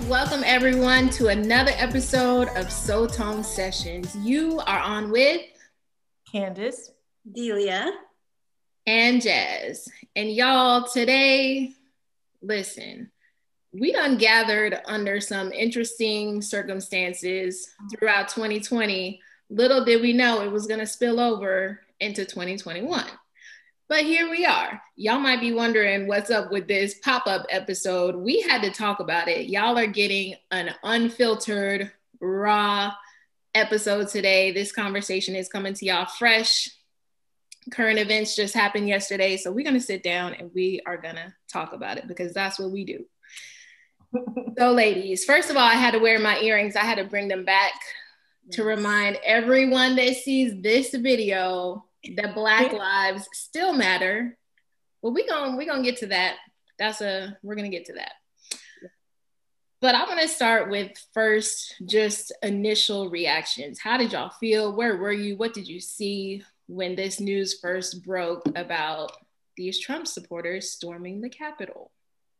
Welcome everyone to another episode of Sotone Sessions. You are on with Candace, Delia, and Jazz. And y'all, today, listen, we done gathered under some interesting circumstances throughout 2020. Little did we know it was going to spill over into 2021. But here we are. Y'all might be wondering what's up with this pop-up episode. We had to talk about it. Y'all are getting an unfiltered, raw episode today. This conversation is coming to y'all fresh. Current events just happened yesterday. So we're going to sit down and we are going to talk about it because that's what we do. So ladies, first of all, I had to wear my earrings. I had to bring them back to remind everyone that sees this video that Black lives still matter. Well, we're gonna get to that. We're gonna get to that. But I want to start with first just initial reactions. How did y'all feel? Where were you? What did you see when this news first broke about these Trump supporters storming the Capitol?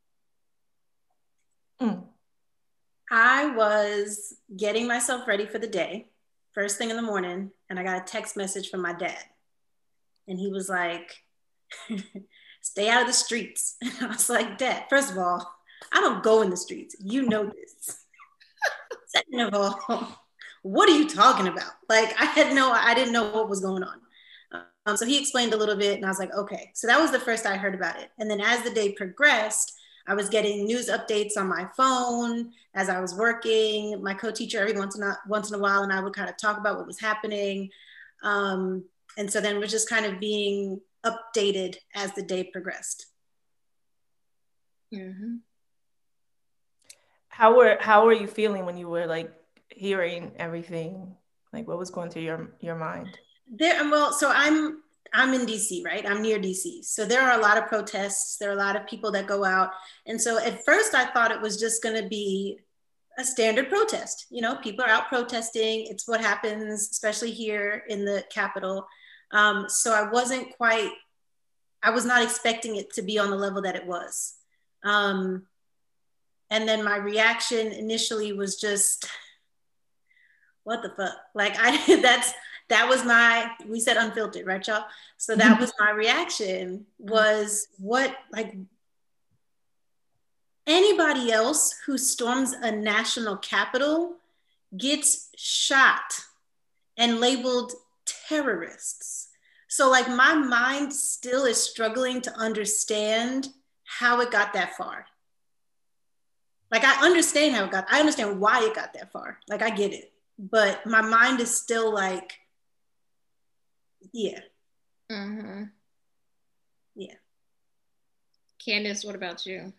I was getting myself ready for the day, first thing in the morning, and I got a text message from my dad. And he was like, stay out of the streets. And I was like, Dad, first of all, I don't go in the streets. You know this. Second of all, what are you talking about? Like, I didn't know what was going on. So he explained a little bit and I was like, okay. So that was the first I heard about it. And then as the day progressed, I was getting news updates on my phone as I was working. My co-teacher every once in a while, and I would kind of talk about what was happening. And so then we're just kind of being updated as the day progressed. Mm-hmm. How were you feeling when you were like hearing everything? Like what was going through your mind? So I'm in DC, right? I'm near DC. So there are a lot of protests. There are a lot of people that go out. And so at first I thought it was just going to be a standard protest. You know, people are out protesting. It's what happens, especially here in the Capitol. So I was not expecting it to be on the level that it was. And then my reaction initially was just, what the fuck? Like we said unfiltered, right, y'all? So that was my reaction, was what, like, anybody else who storms a national capital gets shot and labeled terrorists. So like my mind still is struggling to understand how it got that far. Like I understand why it got that far. Like I get it, but my mind is still like, yeah. Mm-hmm. Yeah. Candace, what about you?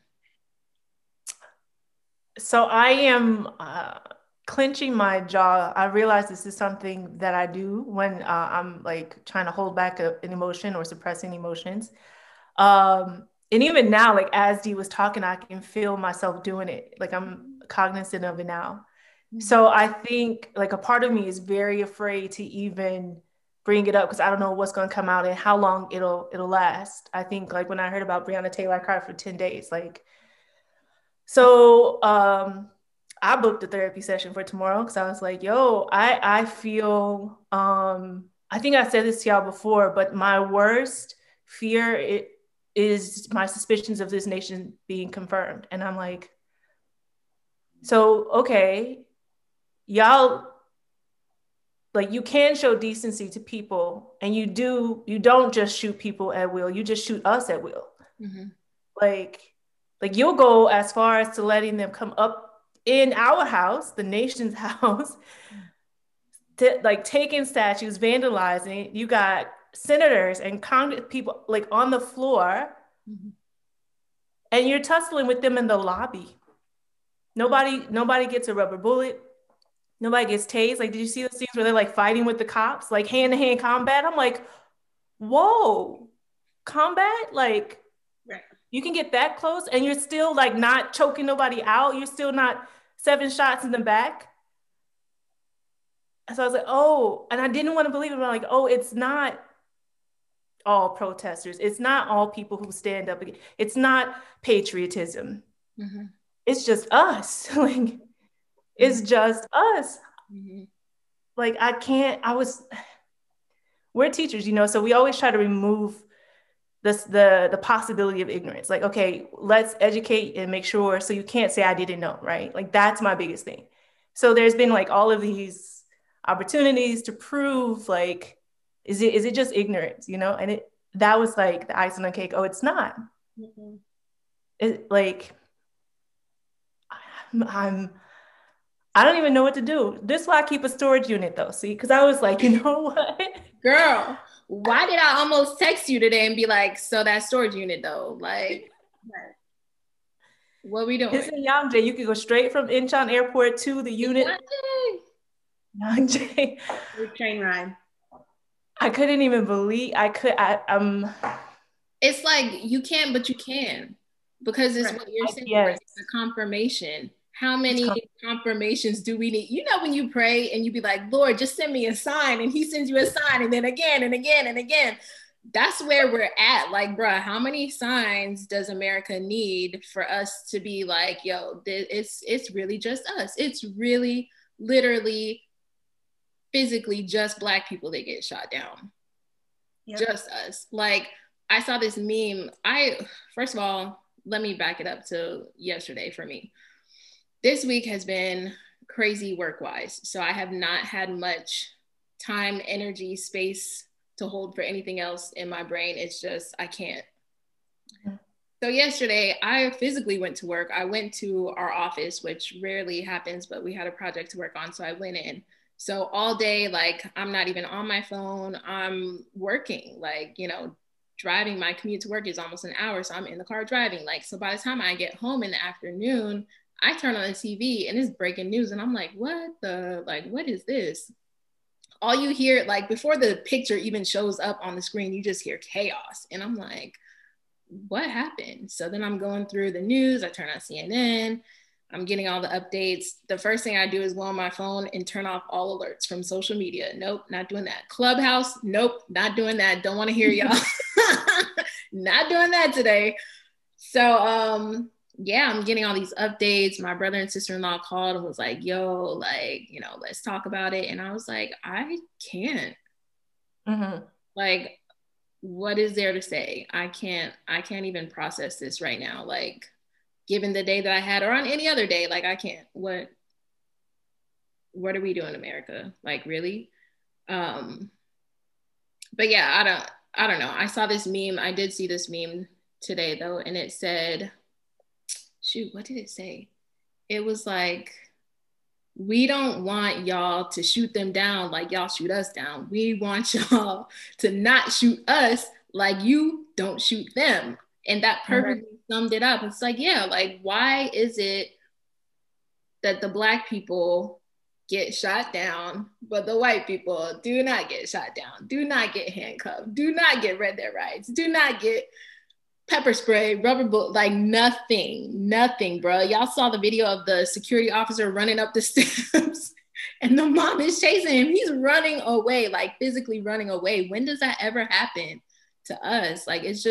So I am clenching my jaw. I realize this is something that I do when I'm like trying to hold back an emotion or suppressing emotions. And even now, like as Dee was talking, I can feel myself doing it. Like I'm cognizant of it now. Mm-hmm. So I think like a part of me is very afraid to even bring it up because I don't know what's going to come out and how long it'll last. I think like when I heard about Breonna Taylor, I cried for 10 days. Like, so I booked a therapy session for tomorrow because I was like, yo, I feel, I think I said this to y'all before, but my worst fear is my suspicions of this nation being confirmed. And I'm like, so, okay, y'all, like you can show decency to people and you don't just shoot people at will, you just shoot us at will. Mm-hmm. Like you'll go as far as to letting them come up in our house, the nation's house, to, like taking statues, vandalizing. You got senators and Congress people like on the floor, mm-hmm. and you're tussling with them in the lobby. Nobody gets a rubber bullet. Nobody gets tased. Like, did you see those scenes where they're like fighting with the cops, like hand-to-hand combat? I'm like, whoa, combat? Like, right. You can get that close and you're still like not choking nobody out. You're still not 7 shots in the back. So I was like, oh, and I didn't want to believe it. But I'm like, oh, it's not all protesters. It's not all people who stand up. It's not patriotism. Mm-hmm. it's just us. Like, it's just us. Mm-hmm. Like, we're teachers, so we always try to remove the possibility of ignorance. Like, okay, let's educate and make sure, so you can't say I didn't know, right? Like, that's my biggest thing. So there's been like all of these opportunities to prove, like, is it just ignorance, And that was like the icing on the cake. Oh, it's not. Mm-hmm. It, like, I don't even know what to do. This is why I keep a storage unit though. See, because I was like, you know what? Girl, why did I almost text you today and be like, so that storage unit though? Like, what we doing? It's in Yangjae. You can go straight from Incheon Airport to the unit. Yangjae. Train ride. I couldn't even believe It's like you can't, but you can, because it's what you're saying. Yes. Right? It's a confirmation. How many confirmations do we need? When you pray and you be like, Lord, just send me a sign, and he sends you a sign, and then again and again and again. That's where we're at. Like, bruh, how many signs does America need for us to be like, yo, it's really just us. It's really, literally, physically just Black people that get shot down. Yep. Just us. Like, I saw this meme. First of all, let me back it up to yesterday for me. This week has been crazy work-wise. So I have not had much time, energy, space to hold for anything else in my brain. It's just, I can't. Mm-hmm. So yesterday, I physically went to work. I went to our office, which rarely happens, but we had a project to work on. So I went in. So all day, like, I'm not even on my phone. I'm working, like, driving. My commute to work is almost an hour. So I'm in the car driving. Like, so by the time I get home in the afternoon, I turn on the TV and it's breaking news. And I'm like, what is this? All you hear, like, before the picture even shows up on the screen, you just hear chaos. And I'm like, what happened? So then I'm going through the news. I turn on CNN. I'm getting all the updates. The first thing I do is go on my phone and turn off all alerts from social media. Nope, not doing that. Clubhouse, nope, not doing that. Don't want to hear y'all. Not doing that today. So, yeah, I'm getting all these updates. My brother and sister-in-law called and was like, yo, like, let's talk about it. And I was like, I can't. Mm-hmm. Like, what is there to say? I can't even process this right now. Like, given the day that I had, or on any other day, like, I can't. What are we doing, America? Like, really? But yeah, I don't know. I saw this meme. I did see this meme today though, and it said, shoot, what did it say? It was like, we don't want y'all to shoot them down like y'all shoot us down. We want y'all to not shoot us like you don't shoot them. And that perfectly summed it up. It's like, yeah, like, why is it that the Black people get shot down, but the white people do not get shot down, do not get handcuffed, do not get read their rights, do not get pepper spray, rubber bullet, like nothing, bro. Y'all saw the video of the security officer running up the steps and the mom is chasing him. He's running away, like physically running away. When does that ever happen to us? Like, it's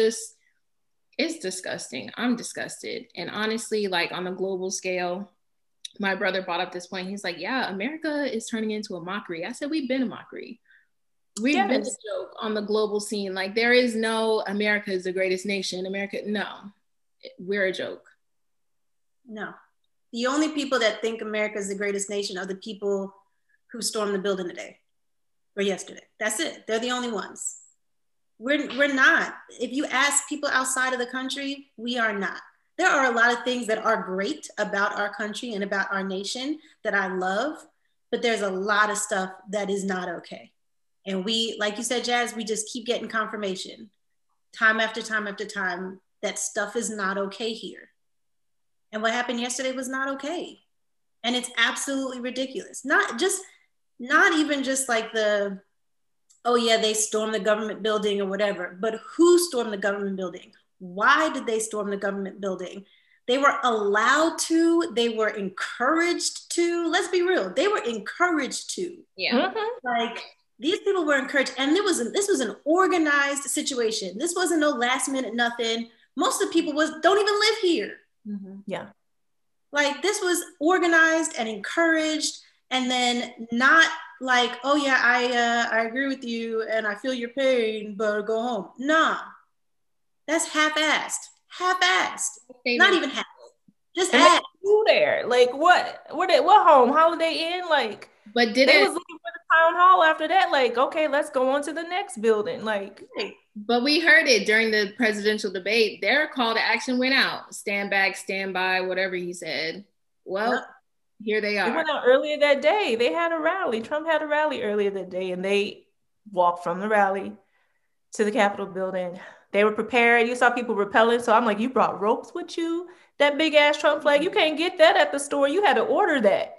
disgusting. I'm disgusted. And honestly, like, on a global scale, my brother brought up this point. He's like, yeah, America is turning into a mockery. I said, we've been a mockery. We've been a joke on the global scene. Like, there is no America is the greatest nation. No, we're a joke. No. The only people that think America is the greatest nation are the people who stormed the building today or yesterday. That's it. They're the only ones. We're not. If you ask people outside of the country, we are not. There are a lot of things that are great about our country and about our nation that I love, but there's a lot of stuff that is not okay. And we, like you said, Jazz, we just keep getting confirmation time after time after time that stuff is not okay here. And what happened yesterday was not okay. And it's absolutely ridiculous. Not even just like oh yeah, they stormed the government building or whatever, but who stormed the government building? Why did they storm the government building? They were allowed to, they were encouraged to. Let's be real, they were encouraged to. Yeah. Mm-hmm. Like, these people were encouraged, and this was an organized situation. This wasn't no last minute nothing. Most of the people don't even live here. Mm-hmm. Yeah. Like this was organized and encouraged, and then not like, oh yeah, I agree with you and I feel your pain, but go home. Nah, that's half-assed. Half-assed. Not even half. Just and ass. You there? Like what? What home? Holiday Inn? Like, but they was looking for the town hall after that. Like, okay, let's go on to the next building. Like, but we heard it during the presidential debate. Their call to action went out: stand back, stand by, whatever he said. Well, yep. Here they are. It went out earlier that day. They had a rally. Trump had a rally earlier that day, and they walked from the rally to the Capitol building. They were prepared. You saw people rappelling. So I'm like, you brought ropes with you? That big ass Trump flag? You can't get that at the store. You had to order that.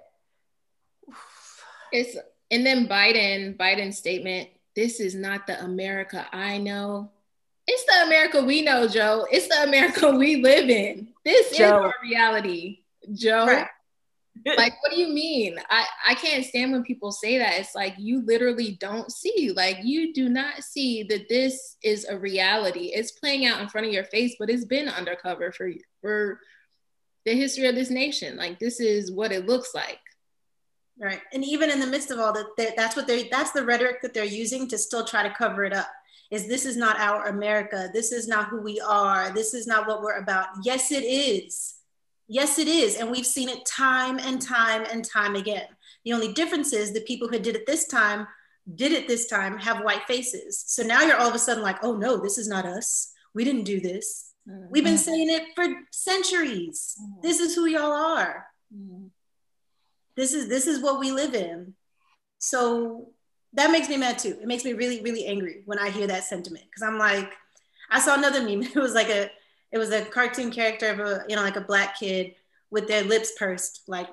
And then Biden's statement, this is not the America I know. It's the America we know, Joe. It's the America we live in. This is our reality, Joe. Right. Like, what do you mean? I can't stand when people say that. It's like, you literally don't see. Like, you do not see that this is a reality. It's playing out in front of your face, but it's been undercover for the history of this nation. Like, this is what it looks like. Right. And even in the midst of all that, that's the rhetoric that they're using to still try to cover it up. Is this is not our America. This is not who we are. This is not what we're about. Yes, it is. Yes, it is. And we've seen it time and time and time again. The only difference is the people who did it this time have white faces. So now you're all of a sudden like, oh no, this is not us. We didn't do this. Mm-hmm. We've been saying it for centuries. Mm-hmm. This is who y'all are. Mm-hmm. This is what we live in. So that makes me mad too. It makes me really, really angry when I hear that sentiment. Cause I'm like, I saw another meme. It was a cartoon character of like a Black kid with their lips pursed, like,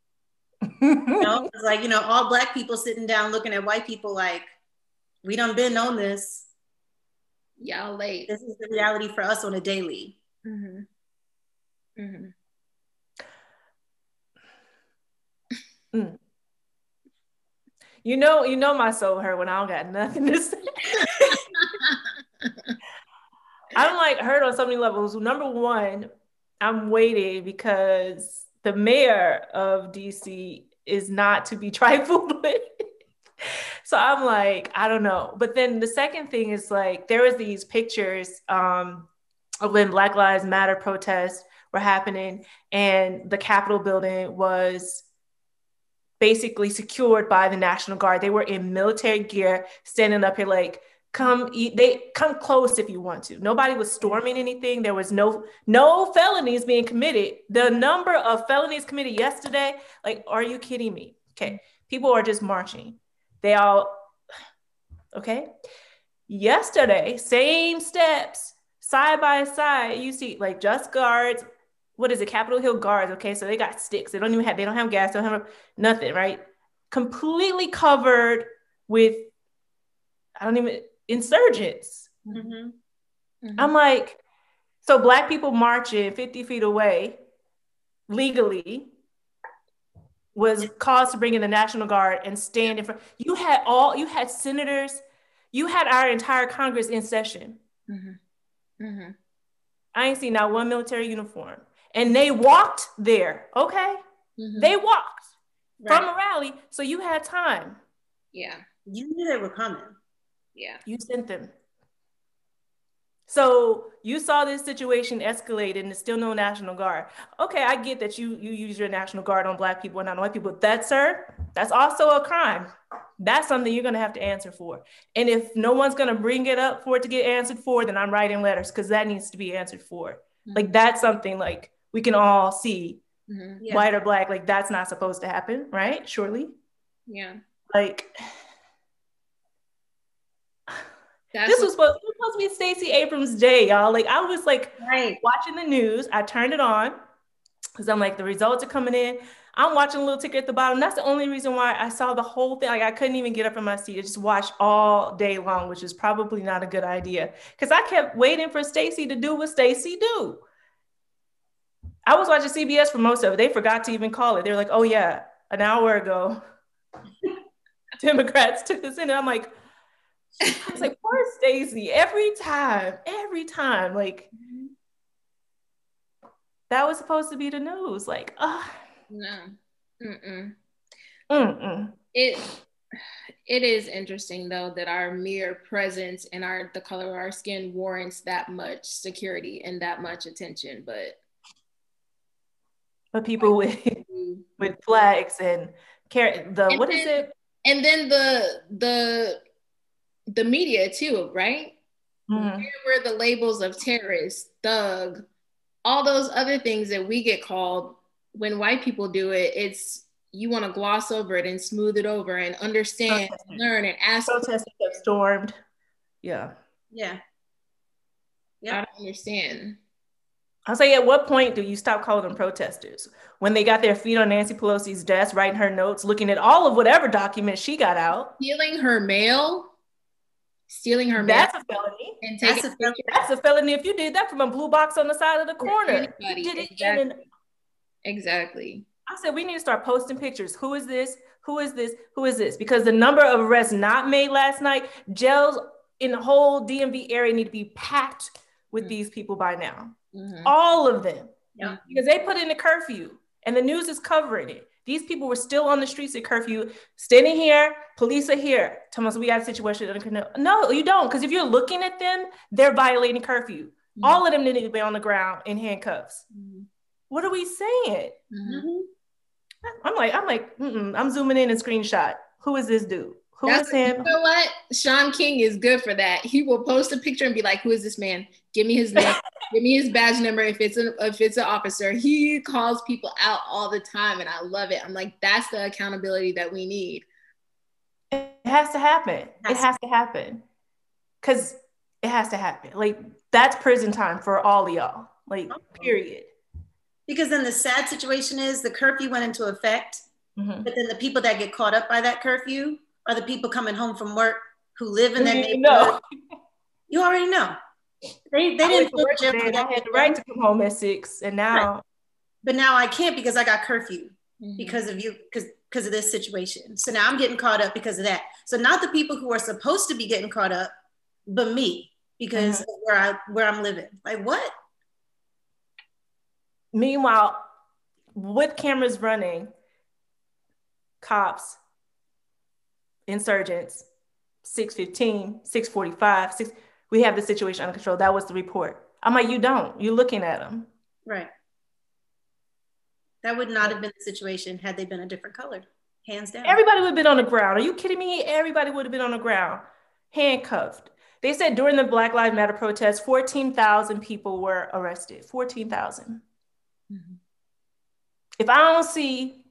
it's like, all Black people sitting down looking at white people like, we done been on this. Y'all late. This is the reality for us on a daily. Mm-hmm. Mm-hmm. Mm. You know my soul hurt when I don't got nothing to say. I'm like hurt on so many levels. Number one, I'm waiting because the mayor of DC is not to be trifled with. So I'm like, I don't know. But then the second thing is like, there was these pictures of when Black Lives Matter protests were happening and the Capitol building was basically secured by the National Guard. They were in military gear, standing up here like, come close if you want to. Nobody was storming anything. There was no felonies being committed. The number of felonies committed yesterday, like, are you kidding me? Okay, people are just marching. Okay. Yesterday, same steps, side by side, you see like just guards, what is it, Capitol Hill guards, okay? So they got sticks. They don't have gas, they don't have nothing, right? Completely covered with, insurgents. Mm-hmm. Mm-hmm. I'm like, so Black people marching 50 feet away legally was cause to bring in the National Guard and stand in front. You had senators, you had our entire Congress in session. Mm-hmm. Mm-hmm. I ain't seen not one military uniform. And they walked there, okay? Mm-hmm. They walked from a rally, so you had time. Yeah. You knew they were coming. Yeah. You sent them. So you saw this situation escalate and there's still no National Guard. Okay, I get that you use your National Guard on Black people and not on white people. That's also a crime. That's something you're going to have to answer for. And if no one's going to bring it up for it to get answered for, then I'm writing letters because that needs to be answered for. Mm-hmm. Like, that's something like we can all see, mm-hmm. Yeah. White or Black, like that's not supposed to happen, right? Surely. Yeah. Like, this was supposed to be Stacey Abrams' day, y'all. Like, I was like watching the news. I turned it on because I'm like, the results are coming in. I'm watching a little ticker at the bottom. That's the only reason why I saw the whole thing. Like, I couldn't even get up from my seat. I just watched all day long, which is probably not a good idea because I kept waiting for Stacey to do what Stacey do. I was watching CBS for most of it. They forgot to even call it. They were like, oh yeah, an hour ago, Democrats took this in. And I'm like, I was like, poor Stacey. Every time, like, That was supposed to be the news. Like, No. Mm-mm. mm-mm. It is interesting though that our mere presence and the color of our skin warrants that much security and that much attention, But people with flags and what is it? And then the media too, right? Mm-hmm. Where were the labels of terrorist, thug, all those other things that we get called when white people do it? It's you want to gloss over it and smooth it over and understand, learn, and ask. Protesters have stormed. Yeah. I don't understand. I'll say, at what point do you stop calling them protesters? When they got their feet on Nancy Pelosi's desk, writing her notes, looking at all of whatever documents she got out. Stealing her mail. That's a felony. And that's a felony if you did that from a blue box on the side of the corner. Exactly. I said, we need to start posting pictures. Who is this? Who is this? Who is this? Because the number of arrests not made last night, jails in the whole DMV area need to be packed with these people by now. Mm-hmm. All of them. Yeah. Because they put in a curfew and the news is covering it. These people were still on the streets at curfew, standing here, police are here. Thomas, we got a situation. No, you don't. Because if you're looking at them, they're violating curfew. Mm-hmm. All of them need to be on the ground in handcuffs. Mm-hmm. What are we saying? Mm-hmm. I'm like, I'm zooming in and screenshot. Who is this dude? Who is him? You know what? Sean King is good for that. He will post a picture and be like, who is this man? Give me his name. Give me his badge number. If it's an officer, he calls people out all the time. And I love it. I'm like, that's the accountability that we need. It has to happen. It has to happen. Because it has to happen. Like, that's prison time for all of y'all. Like, period. Because then the sad situation is the curfew went into effect, but then the people that get caught up by that curfew are the people coming home from work who live in that neighborhood. You already know. They didn't go to jail. I had the right to come home at 6, and now. Right. But now I can't because I got curfew because of you, because of this situation. So now I'm getting caught up because of that. So not the people who are supposed to be getting caught up, but me because of where I'm living. Like what? Meanwhile, with cameras running, cops, insurgents, 6:15, 6:45, we have the situation under control. That was the report. I'm like, you don't. You're looking at them. Right. That would not have been the situation had they been a different color, hands down. Everybody would have been on the ground. Are you kidding me? Everybody would have been on the ground, handcuffed. They said during the Black Lives Matter protests, 14,000 people were arrested. 14,000. Mm-hmm. If I don't see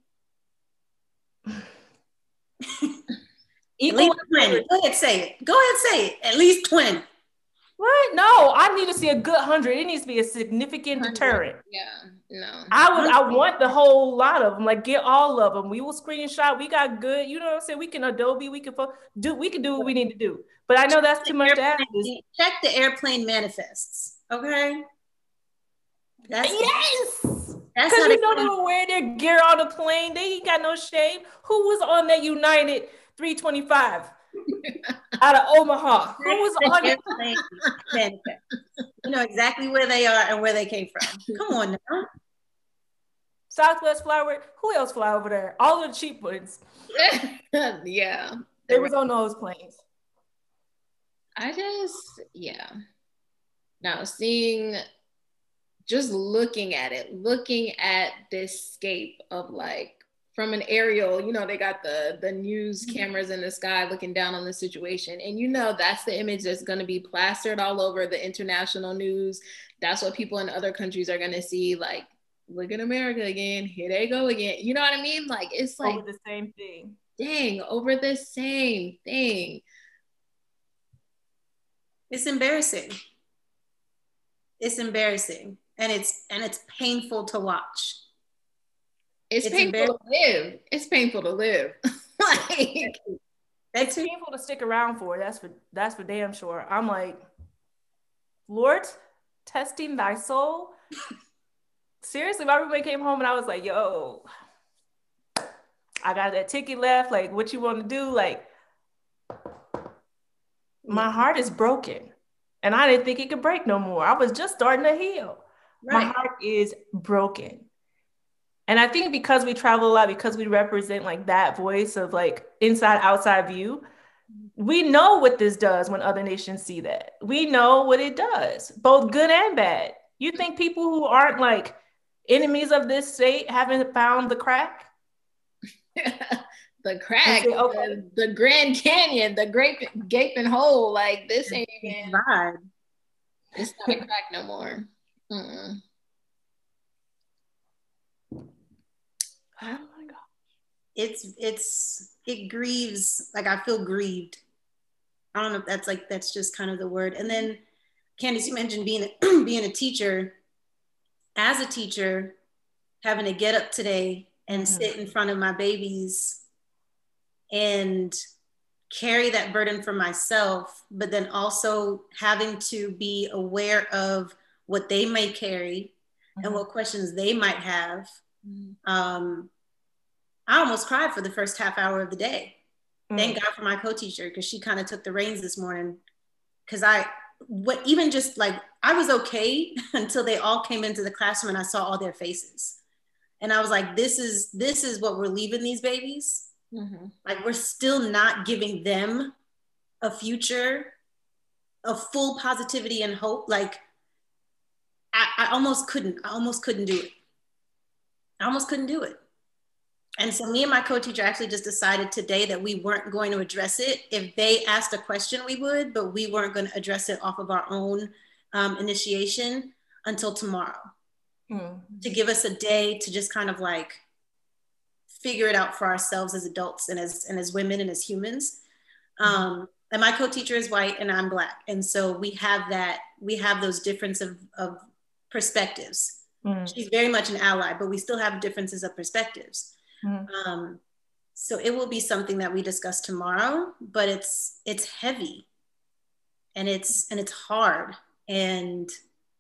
equal, go ahead, say it. Go ahead, say it. At least 20. What? No, I need to see a good 100. It needs to be a significant deterrent. Yeah, no. I want the whole lot of them. Like, get all of them. We will screenshot. We got good. You know what I'm saying? We can Adobe. We can do what we need to do. But I know that's too much to ask. Check the airplane manifests. Okay. Yes. Because you know they were wearing their gear on the plane. They ain't got no shame. Who was on that United 325 out of Omaha? Who was on the airplane manifest? You know exactly where they are and where they came from. Come on now. Southwest Flyway. Who else fly over there? All of the cheap ones. Yeah. They was on those planes. Now just looking at this scape of like from an aerial, you know, they got the news cameras in the sky looking down on the situation. And you know, that's the image that's going to be plastered all over the international news. That's what people in other countries are going to see. Like, look at America again. Here they go again. You know what I mean? Like, it's like over the same thing. Dang, over the same thing. It's embarrassing. It's embarrassing. And it's painful to watch. It's painful to live. It's painful to live. Like, it's painful to stick around for. That's for damn sure. I'm like, Lord, testing thy soul. Seriously, my roommate came home and I was like, yo, I got that ticket left. Like, what you want to do? Like, my heart is broken. And I didn't think it could break no more. I was just starting to heal. My heart is broken. And I think because we travel a lot, because we represent like that voice of like inside, outside view, we know what this does when other nations see that. We know what it does, both good and bad. You think people who aren't like enemies of this state haven't found the crack? The crack, say, okay. the Grand Canyon, the great gaping hole. Like this ain't even vibe. It's not a crack no more. Mm-mm. Oh my God. It grieves. Like I feel grieved. I don't know if that's just kind of the word. And then Candice, you mentioned being a teacher. As a teacher, having to get up today and sit in front of my babies and carry that burden for myself, but then also having to be aware of what they may carry and what questions they might have. I almost cried for the first half hour of the day. Thank God for my co-teacher, because she kind of took the reins this morning. Because I was okay until they all came into the classroom and I saw all their faces. And I was like, this is what we're leaving these babies. Like, we're still not giving them a future of full positivity and hope. Like, I almost couldn't do it. I almost couldn't do it. And so me and my co-teacher actually just decided today that we weren't going to address it. If they asked a question, we would, but we weren't going to address it off of our own initiation until tomorrow. To give us a day to just kind of like figure it out for ourselves as adults and as women and as humans. And my co-teacher is white and I'm Black. And so we have those difference of perspectives. She's very much an ally, but we still have differences of perspectives. So it will be something that we discuss tomorrow, but it's heavy and it's hard. And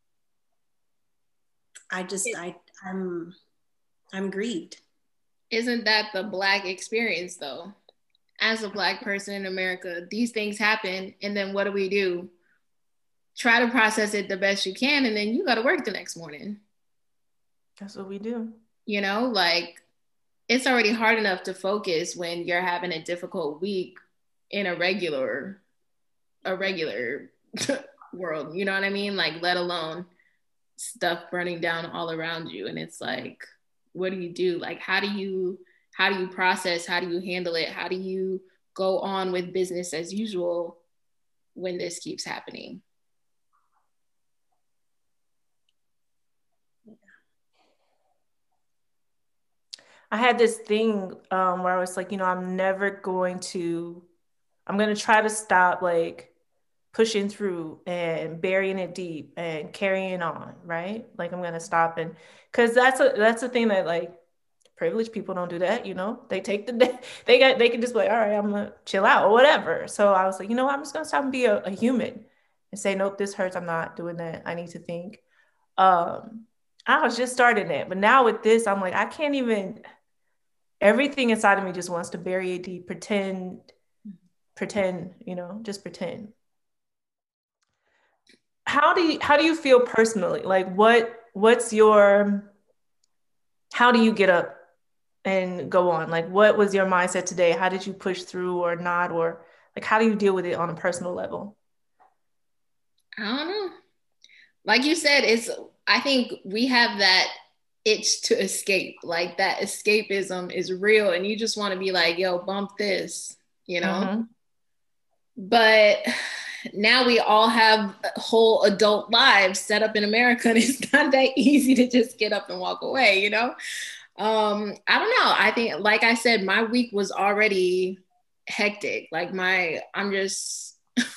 I'm grieved. Isn't that the Black experience though? As a Black person in America, these things happen. And then what do? Try to process it the best you can. And then you got to work the next morning. That's what we do. You know, like, it's already hard enough to focus when you're having a difficult week in a regular world. You know what I mean? Like, let alone stuff burning down all around you. And it's like, what do you do? Like, how do you process? How do you handle it? How do you go on with business as usual when this keeps happening? I had this thing where I was like, I'm going to try to stop like pushing through and burying it deep and carrying on, right? Like, I'm going to stop. And because that's a thing that like privileged people don't do that, they take the day, they can just be like, all right, I'm gonna chill out or whatever. So I was like, I'm just gonna stop and be a human and say, nope, this hurts. I'm not doing that. I need to think. I was just starting it, but now with this, I'm like, I can't even, everything inside of me just wants to bury it deep, pretend, just pretend. How do you feel personally? Like, how do you get up and go on? Like, what was your mindset today? How did you push through or not? Or like, how do you deal with it on a personal level? I don't know. Like you said, I think we have that itch to escape. Like, that escapism is real and you just want to be like, yo, bump this, But now we all have whole adult lives set up in America and it's not that easy to just get up and walk away, I don't know. I think, like I said, my week was already hectic. Like, I'm just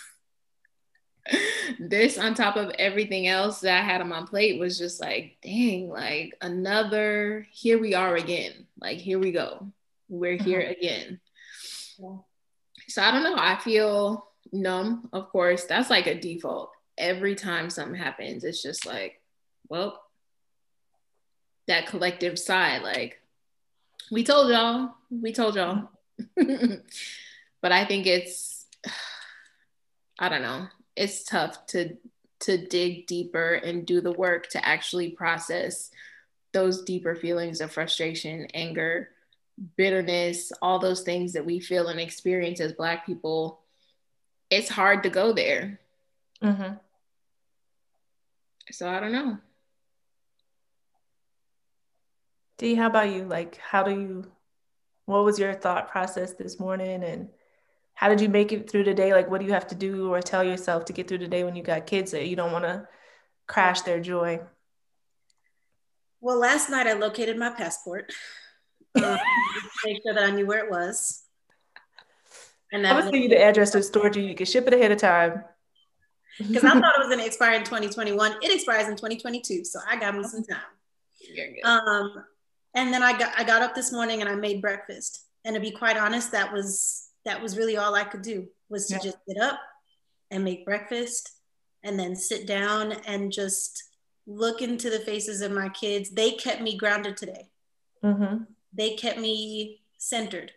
this on top of everything else that I had on my plate was just like, dang, like here we are again. Like, here we go. We're here again. Yeah. So I don't know. I feel numb, of course. That's like a default. Every time something happens, it's just like, well, that collective sigh, like, we told y'all. But I think I don't know. It's tough to to dig deeper and do the work to actually process those deeper feelings of frustration, anger, bitterness, all those things that we feel and experience as Black people, it's hard to go there. Mm-hmm. So I don't know. Dee, how about you? Like, what was your thought process this morning, and how did you make it through the day? Like, what do you have to do or tell yourself to get through the day when you got kids that you don't want to crash their joy? Well, last night I located my passport. Make sure that I knew where it was. And I'm gonna send you the address to the storage you can ship it ahead of time. Because I thought it was going to expire in 2021. It expires in 2022, so I got me some time. And then I got up this morning and I made breakfast. And to be quite honest, that was really all I could do, was to just get up and make breakfast and then sit down and just look into the faces of my kids. They kept me grounded today. Mm-hmm. They kept me centered.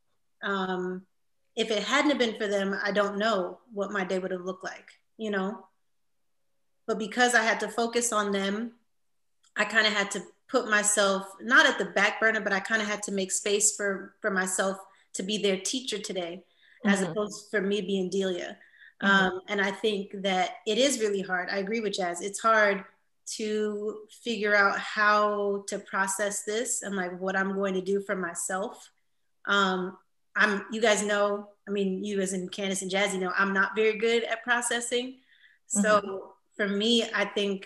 If it hadn't been for them, I don't know what my day would have looked like, you know? But because I had to focus on them, I kind of had to put myself, not at the back burner, but I kind of had to make space for myself to be their teacher today, as opposed for me being Delia. And I think that it is really hard. I agree with Jazz. It's hard to figure out how to process this and like what I'm going to do for myself. You guys know, I mean, you as in Candace and Jazzy know, I'm not very good at processing. So for me, I think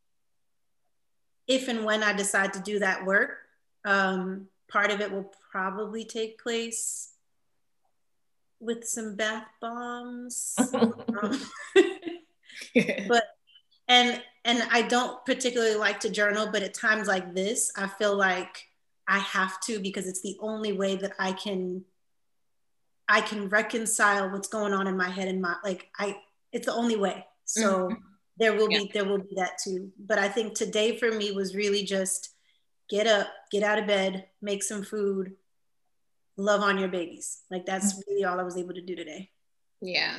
if and when I decide to do that work, part of it will probably take place with some bath bombs. But and I don't particularly like to journal, but at times like this, I feel like I have to, because it's the only way that I can reconcile what's going on in my head and it's the only way. So there will be that too. But I think today for me was really just get up, get out of bed, make some food, love on your babies. Like that's really all I was able to do today. Yeah.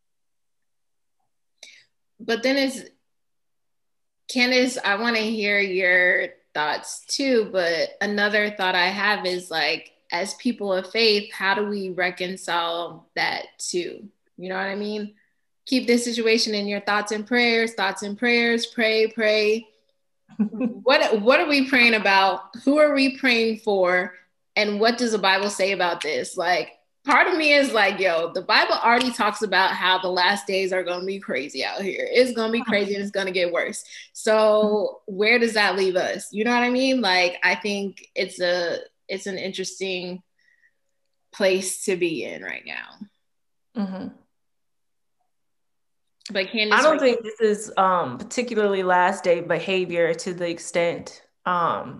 But then Candace, I want to hear your thoughts too. But another thought I have is like, as people of faith, how do we reconcile that too? You know what I mean? Keep this situation in your thoughts and prayers, pray. What are we praying about? Who are we praying for? And what does the Bible say about this? Like, part of me is like, yo, the Bible already talks about how the last days are going to be crazy out here. It's going to be crazy and it's going to get worse. So where does that leave us? You know what I mean? Like, I think it's an interesting place to be in right now. But Candace, I don't think this is particularly last day behavior to the extent, to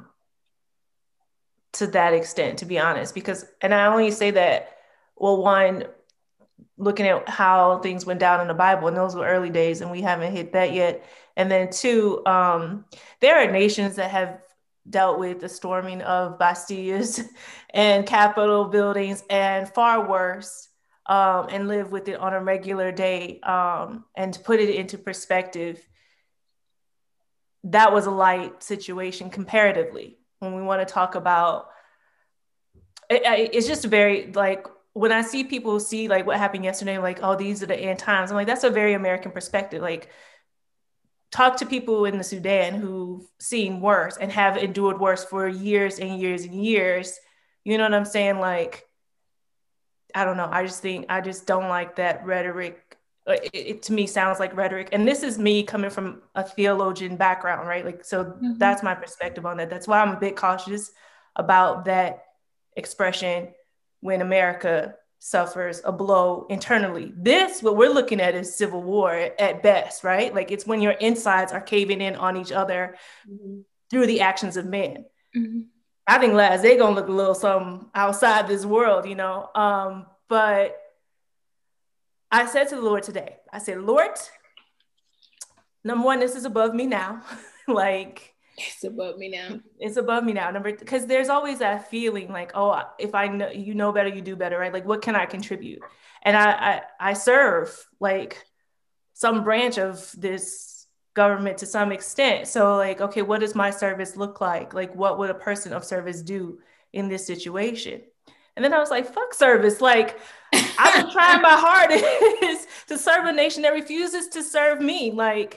that extent, to be honest, because, and I only say that, well, one, looking at how things went down in the Bible, and those were early days and we haven't hit that yet. And then two, there are nations that have dealt with the storming of Bastilles and Capitol buildings and far worse, and live with it on a regular day. And to put it into perspective, that was a light situation comparatively. When we want to talk about, it's just very, like, when I see people see like what happened yesterday, like, oh, these are the end times. I'm like, that's a very American perspective. Like, talk to people in the Sudan who've seen worse and have endured worse for years and years and years. You know what I'm saying? Like, I don't know. I just don't like that rhetoric. It to me sounds like rhetoric. And this is me coming from a theologian background, right? Like, so that's my perspective on that. That's why I'm a bit cautious about that expression when America suffers a blow internally. What we're looking at is civil war at best, right? Like, it's when your insides are caving in on each other through the actions of men. I think last they gonna look a little something outside this world, you know. But I said to the Lord today, I said, Lord, number one, this is above me now. Like, it's above me now. It's above me now. Because there's always that feeling like, oh, if I know, you know better, you do better, right? Like, what can I contribute? And I serve like some branch of this government to some extent. So like, okay, what does my service look like? Like, what would a person of service do in this situation? And then I was like, fuck service. Like, I've been trying my hardest to serve a nation that refuses to serve me.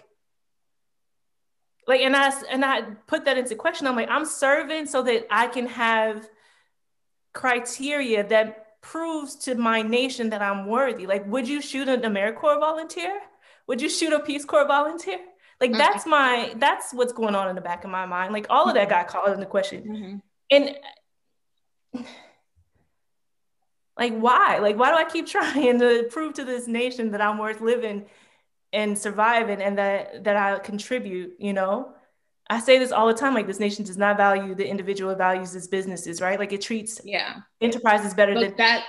And I put that into question. I'm like, I'm serving so that I can have criteria that proves to my nation that I'm worthy. Like, would you shoot an AmeriCorps volunteer? Would you shoot a Peace Corps volunteer? Like, that's what's going on in the back of my mind. Like, all of that got called into question. And like, why? Like, why do I keep trying to prove to this nation that I'm worth living and surviving and that I contribute, you know? I say this all the time, like, this nation does not value the individual, it values its businesses, right? Like, it treats enterprises better than that.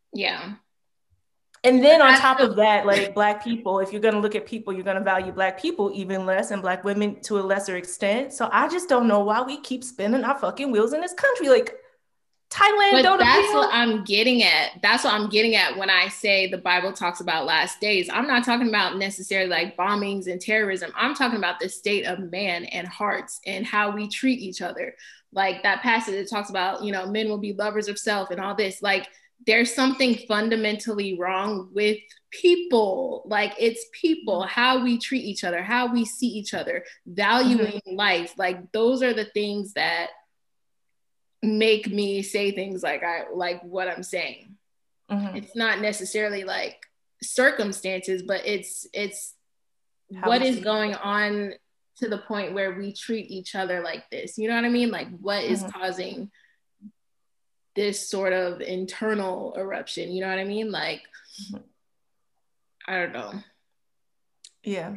And then on top of that, like, Black people, if you're going to look at people, you're going to value Black people even less, and Black women to a lesser extent. So I just don't know why we keep spinning our fucking wheels in this country. Like, Thailand don't appeal. That's what I'm getting at. That's what I'm getting at when I say the Bible talks about last days. I'm not talking about necessarily like bombings and terrorism. I'm talking about the state of man and hearts and how we treat each other. Like that passage that talks about, you know, men will be lovers of self and all this. Like, there's something fundamentally wrong with people. Like, it's people, how we treat each other, how we see each other, valuing life. Like, those are the things that make me say things like what I'm saying. It's not necessarily like circumstances, but it's how what is going on to the point where we treat each other like this. You know what I mean? Like, what is causing this sort of internal eruption? You know what I mean? Like, I don't know. Yeah.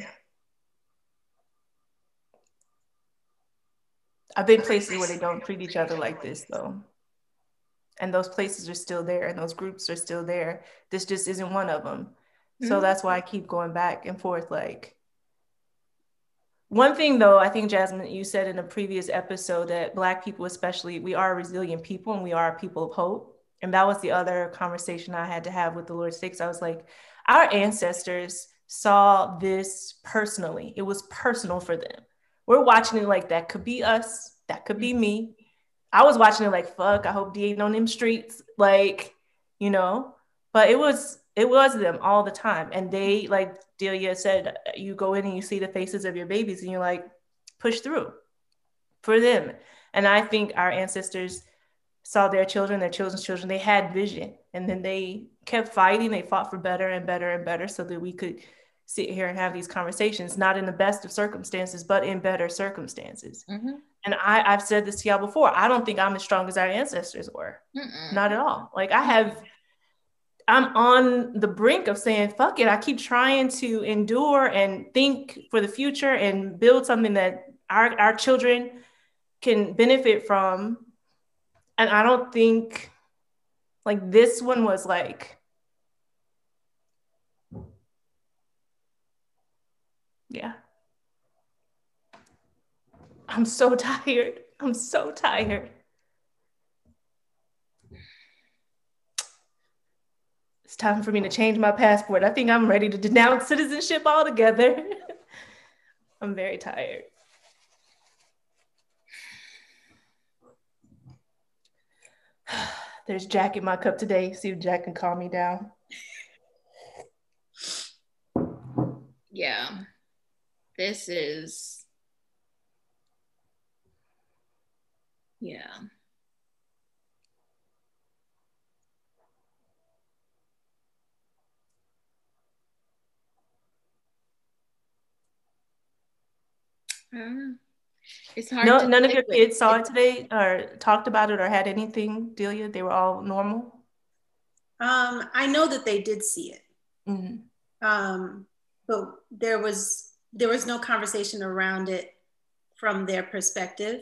I've been places where they don't treat each other like this, though. And those places are still there, and those groups are still there. This just isn't one of them. So that's why I keep going back and forth. Like, one thing, though, I think, Jasmine, you said in a previous episode that Black people especially, we are a resilient people and we are a people of hope. And that was the other conversation I had to have with the Lord Six. I was like, our ancestors saw this personally. It was personal for them. We're watching it like, that could be us. That could be me. I was watching it like, fuck, I hope D ain't on them streets. Like, you know, but it was them all the time. And they, like Delia said, you go in and you see the faces of your babies and you're like, push through for them. And I think our ancestors saw their children, their children's children, they had vision. And then they kept fighting. They fought for better and better and better so that we could sit here and have these conversations, not in the best of circumstances, but in better circumstances. And I've said this to y'all before. I don't think I'm as strong as our ancestors were. Not at all. Like, I'm on the brink of saying, fuck it. I keep trying to endure and think for the future and build something that our children can benefit from. And I don't think, like, this one was like, yeah. I'm so tired. I'm so tired. It's time for me to change my passport. I think I'm ready to denounce citizenship altogether. I'm very tired. There's Jack in my cup today. See if Jack can calm me down. Yeah. This is, yeah. It's hard. No, none of your kids saw it today or talked about it or had anything, Delia? They were all normal? I know that they did see it. But there was no conversation around it from their perspective.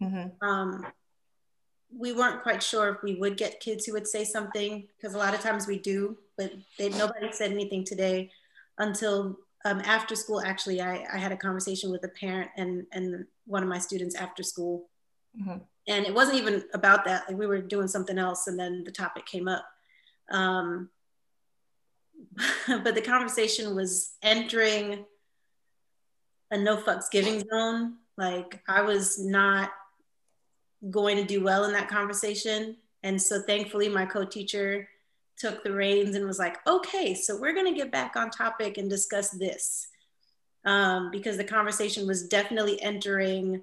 We weren't quite sure if we would get kids who would say something, because a lot of times we do, but nobody said anything today until after school. Actually, I had a conversation with a parent and one of my students after school. And it wasn't even about that. Like, we were doing something else and then the topic came up. but the conversation was entering a no fucks giving zone. Like I was not going to do well in that conversation. And so thankfully my co-teacher took the reins and was like, okay, so we're going to get back on topic and discuss this. Because the conversation was definitely entering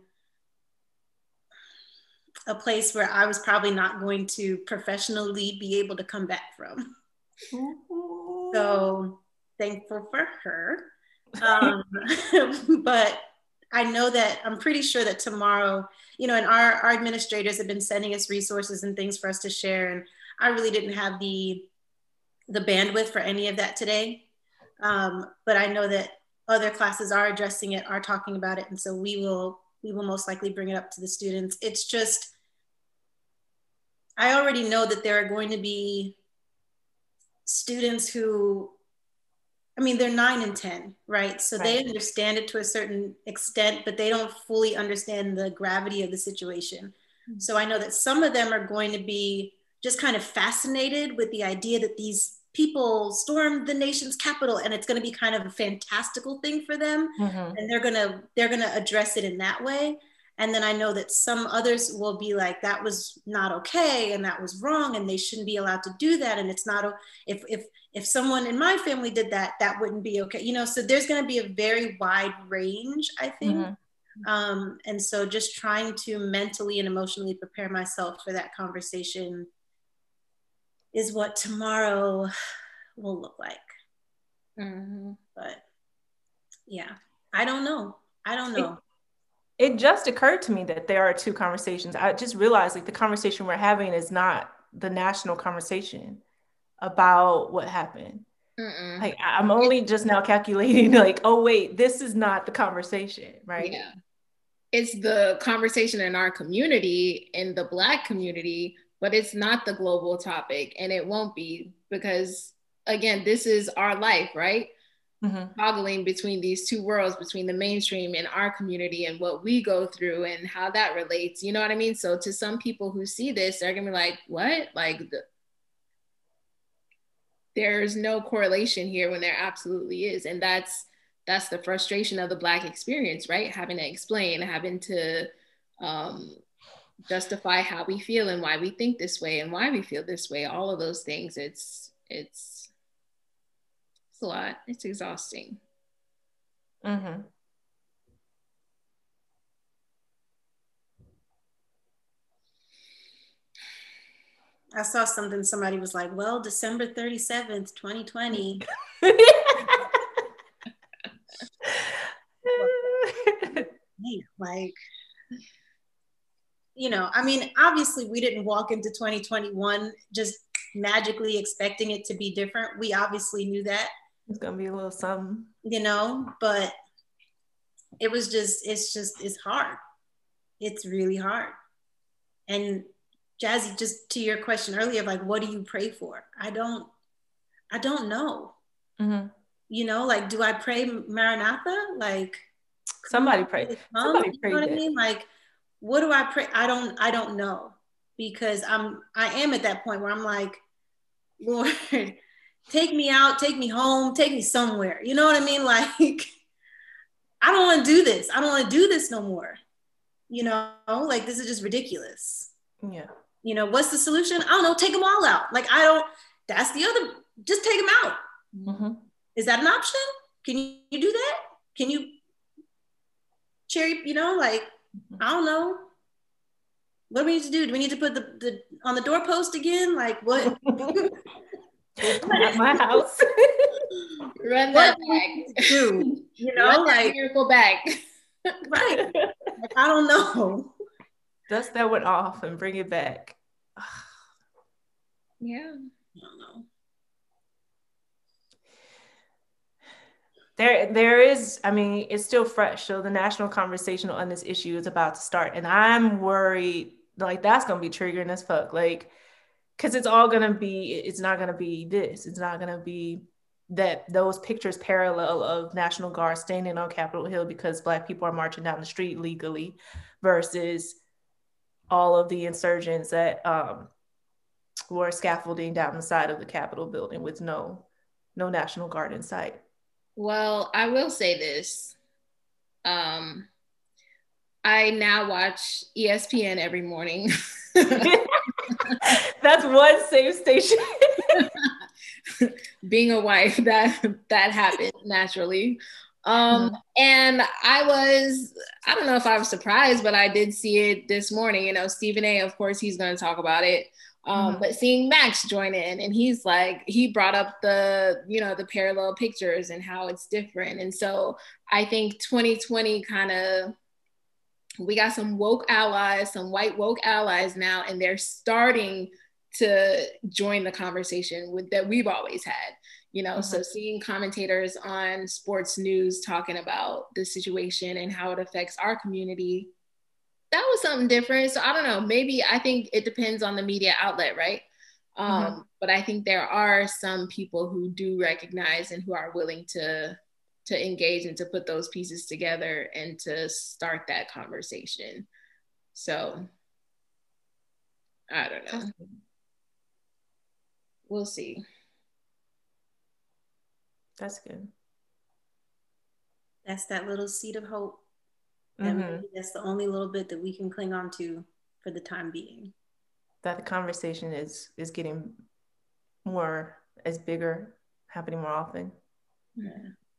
a place where I was probably not going to professionally be able to come back from. So thankful for her. But I know that I'm pretty sure that tomorrow, you know, and our administrators have been sending us resources and things for us to share. And I really didn't have the bandwidth for any of that today. But I know that other classes are addressing it, are talking about it. And so we will most likely bring it up to the students. It's just, I already know that there are going to be students who, I mean, they're 9 and 10, right? So they understand it to a certain extent, but they don't fully understand the gravity of the situation. Mm-hmm. So I know that some of them are going to be just kind of fascinated with the idea that these people stormed the nation's capital, and it's going to be kind of a fantastical thing for them. Mm-hmm. And they're going to address it in that way. And then I know that some others will be like, that was not okay, and that was wrong, and they shouldn't be allowed to do that. And it's not, if someone in my family did that, that wouldn't be okay. You know, so there's going to be a very wide range, I think. Mm-hmm. And so just trying to mentally and emotionally prepare myself for that conversation is what tomorrow will look like. Mm-hmm. But yeah, I don't know. It just occurred to me that there are two conversations. I just realized like the conversation we're having is not the national conversation about what happened. Mm-mm. Like I'm only just now calculating like, oh wait, this is not the conversation, right? Yeah. It's the conversation in our community, in the Black community, but it's not the global topic, and it won't be, because again, this is our life, right? Mm-hmm. Toggling between these two worlds, between the mainstream and our community and what we go through and how that relates. You know what I mean? So to some people who see this, they're gonna be like, what? Like there's no correlation here when there absolutely is. And that's the frustration of the Black experience, right? Having to explain, having to justify how we feel and why we think this way and why we feel this way. All of those things. It's a lot. It's exhausting. Mm-hmm. I saw something, somebody was like, well, December 37th, 2020. Like, you know, I mean, obviously we didn't walk into 2021 just magically expecting it to be different. We obviously knew that. It's going to be a little something. You know, but it's hard. It's really hard. And Jazzy, just to your question earlier, like, what do you pray for? I don't know. Mm-hmm. You know, like, do I pray Maranatha? Like, somebody pray. Somebody pray. You know what I mean? Like, what do I pray? I don't know, because I am at that point where I'm like, Lord, take me out, take me home, take me somewhere. You know what I mean? Like, I don't want to do this. I don't want to do this no more. You know, like, this is just ridiculous. Yeah. You know, what's the solution? I don't know. Take them all out. Like, that's the other, just take them out. Mm-hmm. Is that an option? Can you do that? Can you cherry, you know, like, I don't know. What do we need to do? Do we need to put the on the doorpost again? Like, what? At my house. Run that back. Do you know? Run that miracle back. Right. Like, I don't know. Dust that one off and bring it back. Yeah. I don't know. There is, I mean, it's still fresh. So the national conversation on this issue is about to start. And I'm worried, like, that's going to be triggering as fuck. Like, because it's not going to be this. It's not going to be that those pictures parallel of National Guard standing on Capitol Hill because Black people are marching down the street legally versus all of the insurgents that were scaffolding down the side of the Capitol building with no no National Guard in sight. Well, I will say this. I now watch ESPN every morning. That's one safe station. Being a wife, that happened naturally. And I don't know if I was surprised, but I did see it this morning. You know, Stephen A., of course, he's going to talk about it. But seeing Max join in, and he's like, he brought up the, you know, the parallel pictures and how it's different. And so I think 2020 kind of, we got some woke allies, some white woke allies now, and they're starting to join the conversation that we've always had, you know. So seeing commentators on sports news talking about the situation and how it affects our community, that was something different. So I don't know, maybe, I think it depends on the media outlet, right? But I think there are some people who do recognize and who are willing to engage and to put those pieces together and to start that conversation. So I don't know. We'll see. That's good. That's that little seed of hope. And that's the only little bit that we can cling on to for the time being. That the conversation is getting more, as bigger, happening more often. Yeah.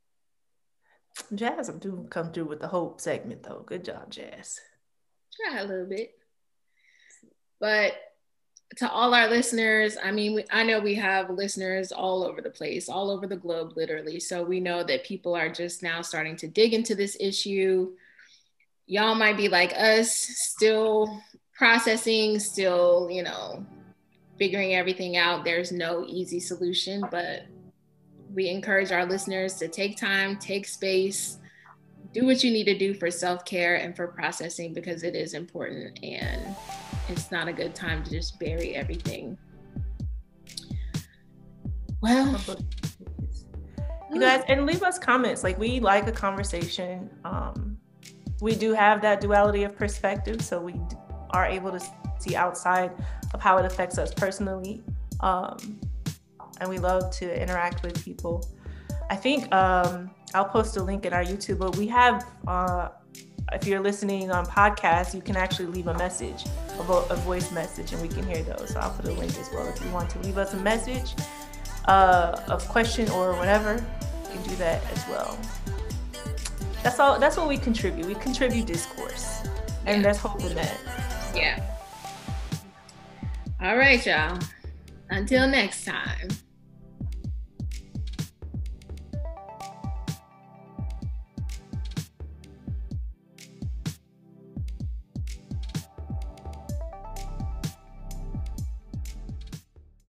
Jazz do come through with the hope segment though. Good job, Jazz. Try a little bit. But to all our listeners, I mean, I know we have listeners all over the place, all over the globe, literally. So we know that people are just now starting to dig into this issue. Y'all might be like us, still processing, still, you know, figuring everything out. There's no easy solution, but we encourage our listeners to take time, take space, do what you need to do for self-care and for processing, because it is important, and it's not a good time to just bury everything. Well, you guys, and leave us comments. Like, we like a conversation. We do have that duality of perspective, so we are able to see outside of how it affects us personally. And we love to interact with people. I think I'll post a link in our YouTube, but we have, if you're listening on podcasts, you can actually leave a message, a voice message, and we can hear those. So I'll put a link as well. If you want to leave us a message, a question or whatever, you can do that as well. That's all. That's what we contribute. We contribute discourse, and that's hope in that. Yeah. All right, y'all. Until next time.